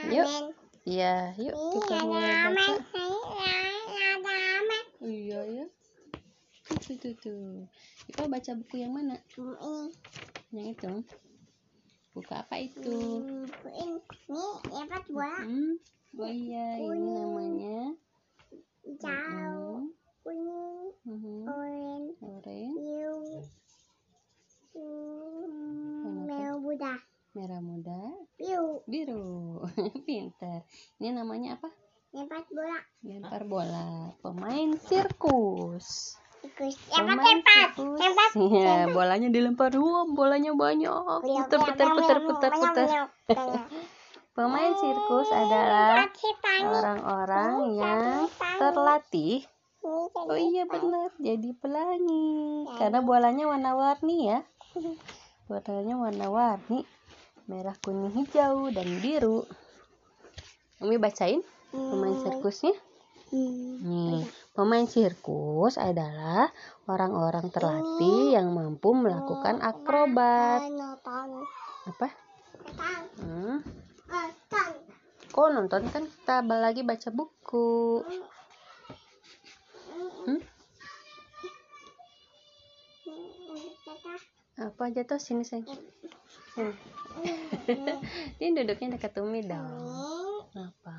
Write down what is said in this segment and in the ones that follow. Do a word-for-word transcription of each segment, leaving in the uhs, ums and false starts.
Yuk. Iya, yuk kita mulai baca. Iya ya. Tuh tuh tuh. Kita baca buku yang mana? Yang itu. Buku apa itu? Buku ini. Ini apa bola? Hmm. Oh iya, ini namanya hijau, kuning, uh-huh. orange, orange, biru, hmm, merah muda, merah muda, biru, biru. Pintar. Ini namanya apa? lempar bola. Lempar bola. Pemain sirkus. Sirkus. Pemain sirkus. Ya, bolanya dilempar. Wah, bolanya banyak. Putar, putar, putar, putar, putar. Pemain sirkus adalah orang-orang yang terlatih. Oh iya benar, jadi pelangi. Karena bolanya warna-warni ya. Bolanya warna-warni, merah, kuning, hijau, dan biru. Umi bacain pemain sirkusnya. Nih, pemain sirkus adalah orang-orang terlatih yang mampu melakukan akrobat. Apa? Hmm. Kok nonton, kan kita lagi baca buku. Hmm? Apa jatuh sini sayang? Sini. Ini duduknya dekat Umi dong. Apa?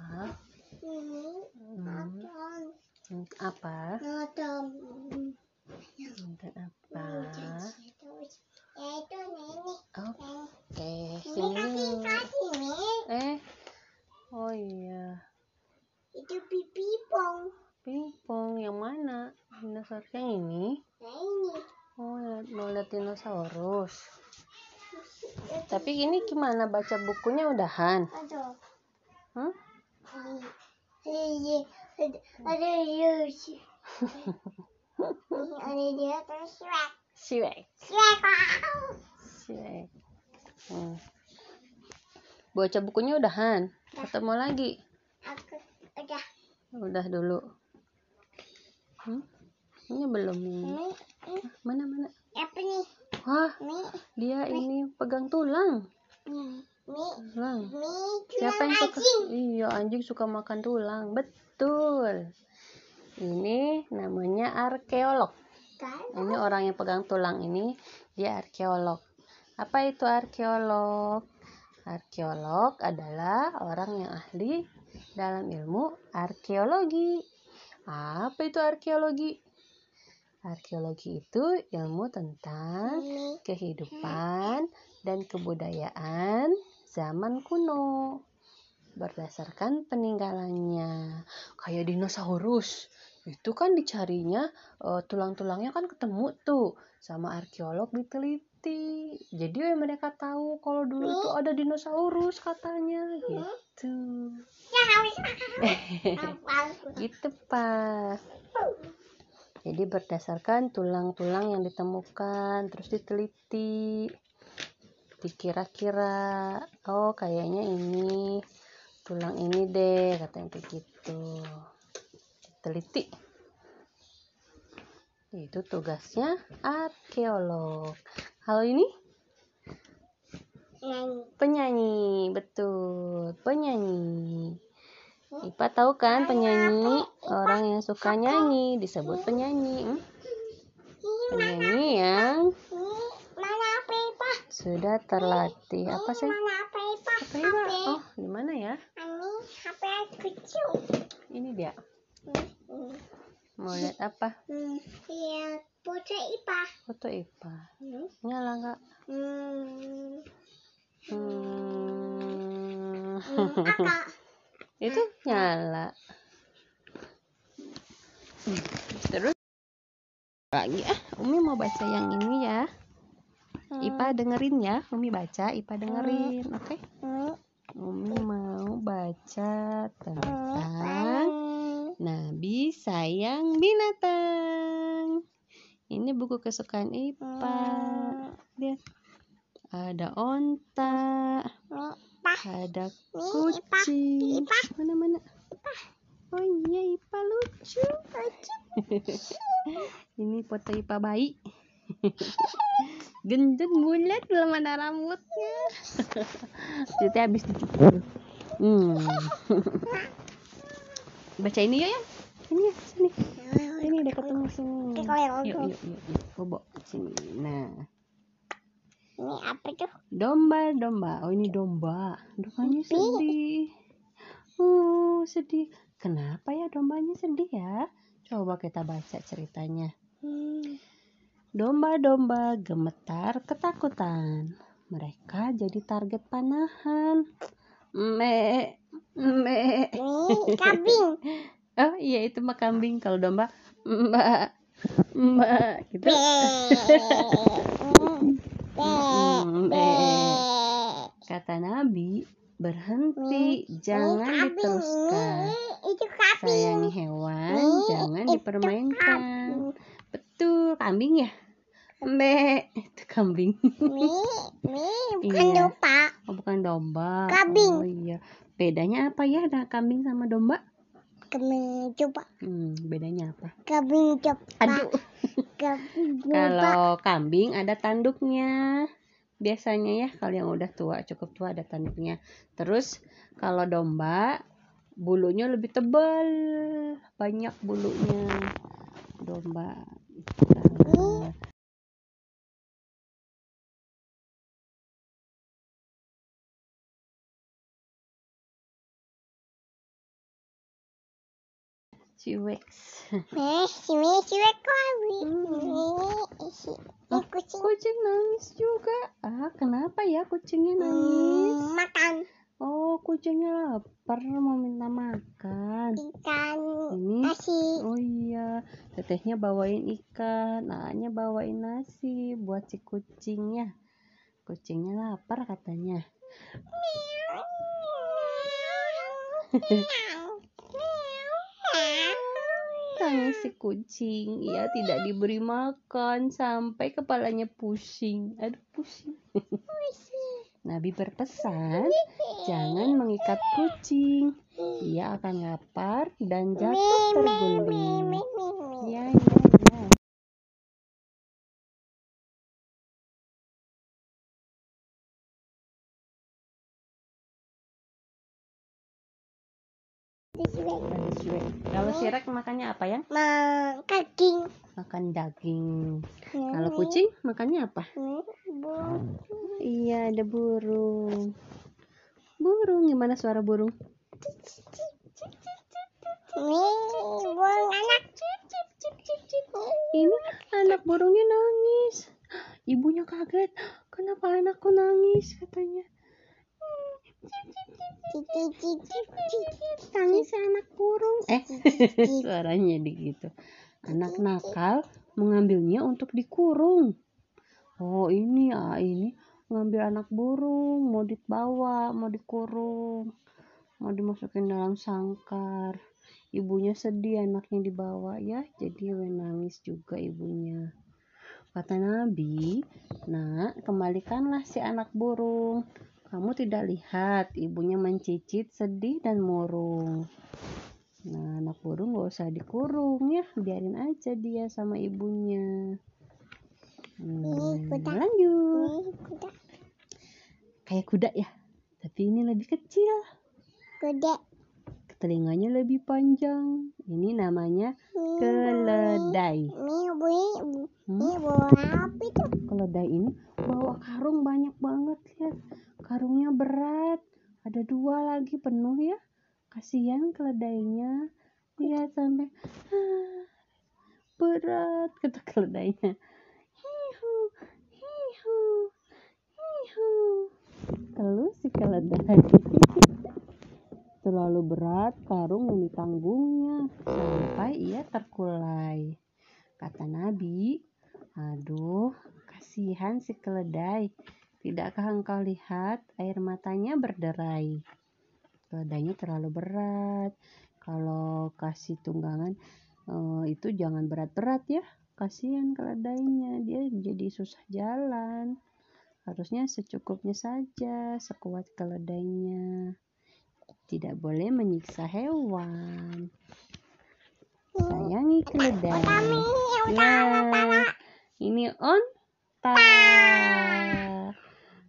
Hmm. Apa? Nonton apa? Oke, sini. Eh, oh iya. Itu pipipong. Pingpong yang mana? Dinosaurus yang ini? Nah ini. Oh, mau lihat dinosaurus. Tapi ini gimana baca bukunya udahan? Aduh. Hah? Ada ada dia. Ada dia terus Shrek. Shrek. Shrek. Shrek. Hmm. Baca bukunya udahan. Atau mau lagi? Aku udah. Udah dulu. Hmm? Ini belum ini. Ini, ini. Ah, mana mana? Apa nih? Wah, Ini. dia ini pegang tulang. Ini. Ini. Tulang. Ini. Siapa yang suka? Anjing. Iya, anjing suka makan tulang. Betul. Ini namanya arkeolog. Kan? Ini orang yang pegang tulang ini, dia arkeolog. Apa itu arkeolog? Arkeolog adalah orang yang ahli dalam ilmu arkeologi. Apa itu arkeologi? Arkeologi itu ilmu tentang kehidupan dan kebudayaan zaman kuno berdasarkan peninggalannya. Kayak dinosaurus, itu kan dicarinya uh, tulang-tulangnya kan ketemu tuh, sama arkeolog diteliti. Jadi mereka tahu kalau dulu itu ada dinosaurus katanya gitu. Gitu Pak. Jadi berdasarkan tulang-tulang yang ditemukan, terus diteliti, dikira-kira, oh kayaknya ini tulang ini deh, katanya begitu. Diteliti. Itu tugasnya arkeolog. Kalau ini? Penyanyi, betul, penyanyi. Ipa tahu kan penyanyi, orang yang suka nyanyi disebut penyanyi. Hmm? Penyanyi yang sudah terlatih. Apa sih? Apa Ipa? Oh, gimana ya? Ini dia. Mau lihat apa? Lihat foto Ipa. Foto Ipa. Nyala nggak? Hmm. Kakak. Itu nyala. Terus lagi ah, Umi mau baca yang ini ya. Ipa dengerin ya, Umi baca, Ipa dengerin, oke? Okay? Umi mau baca tentang Nabi Sayang Binatang. Ini buku kesukaan Ipa. Lihat. Ada onta. Ada kucing. Mana-mana? Oh iya, Ipa lucu. Ini foto Ipa bayi. Gendut bulat, belum ada rambutnya. Jadi habis dicukur. Hmm. Baca ini ya, ini ya, sini. Ini udah ketemu sini. Yuk, yuk, yuk, yuk. Bobo sini. Nah. Ini apa tuh? Domba, domba. Oh, ini domba. Dombanya sedih. Oh, sedih. Kenapa ya dombanya sedih ya? Coba kita baca ceritanya. Hmm. Domba-domba gemetar ketakutan. Mereka jadi target panahan. Me, me. Ini kambing. Oh iya, itu mah kambing. Kalau domba, mbak, mbak gitu. Mm, be. Kata Nabi, berhenti, jangan diteruskan. Sayangi hewan, jangan dipermainkan. Betul, kambing ya? Mbe, itu kambing. Ini bukan Iya. domba. Oh, bukan domba. Kambing. Oh iya. Bedanya apa ya ada kambing sama domba? Kambing coba. Hmm, bedanya apa? Kambing coba. Aduh. Kambing coba. Kalau kambing ada tanduknya. Biasanya ya kalau yang udah tua, cukup tua ada tanduknya. Terus kalau domba bulunya lebih tebal, banyak bulunya. Domba. Nah, ciwek. Eh, sini sini kambing. Ini si Oh, kucing. kucing nangis juga. Ah, kenapa ya kucingnya nangis? Hmm, makan Oh, kucingnya lapar mau minta makan. ikan Ini, nasi. oh iya, tetehnya bawain ikan, anaknya bawain nasi buat si kucingnya. Kucingnya lapar katanya. Tangis si kucing, ia tidak diberi makan sampai kepalanya pusing. Aduh, pusing. Nabi berpesan, jangan mengikat kucing. Ia akan lapar dan jatuh terguling. Ya, ya, ya. Kalau sirek makannya apa ya? Daging. Makan daging. Kalau kucing makannya apa? Iya, ada burung. Burung, gimana suara burung? Ini burung anak. Ini anak burungnya nangis. Ibunya kaget. Kenapa anakku nangis? Katanya. Tangis anak burung. Eh, suaranya gitu. Anak nakal mengambilnya untuk dikurung. Oh, ini ah ini ngambil anak burung, mau dibawa, mau dikurung, mau dimasukin dalam sangkar. Ibunya sedih anaknya dibawa ya, jadi nangis juga ibunya. Kata Nabi, "Nak, kembalikanlah si anak burung. Kamu tidak lihat ibunya mencicit, sedih dan murung." Nah, anak burung gak usah dikurung ya, biarin aja dia sama ibunya. Hmm, lanjut. Kayak kuda ya, tapi ini lebih kecil. Kuda. Telinganya lebih panjang. Ini namanya keledai. Ini bunyi. Hmm? Ini bawa apa itu? Keledai ini bawa karung banyak banget, lihat. Karungnya berat. Ada dua lagi penuh ya. Kasihan keledainya. Lihat sampai ah, berat kata keledainya. Hihu, hihu, hihu. Terus si keledai terlalu berat karung yang ditanggungnya sampai ia terkulai. Kata Nabi, aduh, kasihan si keledai. Tidakkah engkau lihat air matanya berderai? Keledainya terlalu berat. Kalau kasih tunggangan eh, itu jangan berat-berat ya. Kasihan keledainya, dia jadi susah jalan. Harusnya secukupnya saja, sekuat keledainya. Tidak boleh menyiksa hewan. Sayangi keledai. Ya, ini onta.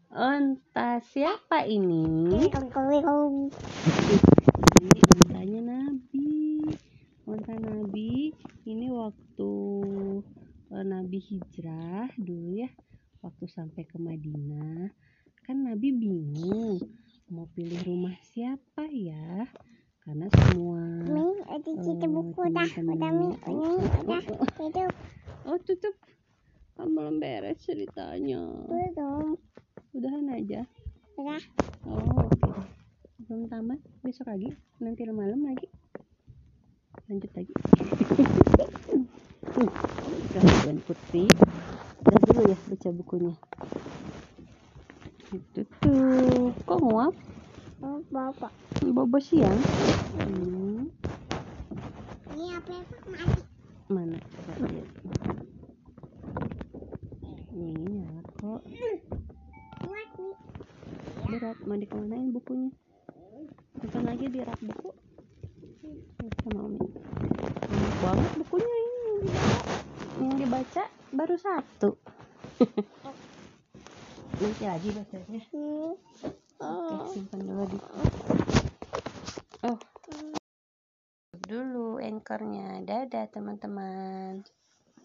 Onta siapa ini? Kong. Ini ontanya Nabi. Onta Nabi ini waktu uh, Nabi hijrah dulu ya, waktu sampai ke Madinah. Kan Nabi bingung mau pilih rumah siapa ya, karena semua Mi, ada cerita buku dah. Udah Mi, ini udah hidup. Oh tutup, kan belum beres ceritanya. Belum. Udahan aja. Udah. Oh oke deh. Belum tamat, besok lagi, nanti malam lagi lanjut lagi. Gangguan Putri, udah dulu ya baca bukunya. Itu tuh, kok nguap? Oh, bapak. Bobo siang. Hmm. Ini apa yang mati? Mana coba lihat. Ini nyala kok. Muat Mi. Berat, mau dikemanain bukunya? Bukan lagi di rak buku. Sama Umi. Banyak banget bukunya ini yang dibaca. Yang dibaca baru satu. Nanti lagi bacanya. Hmm. Oke, simpan dulu di. Oh. Dulu anchornya. Dadah teman-teman.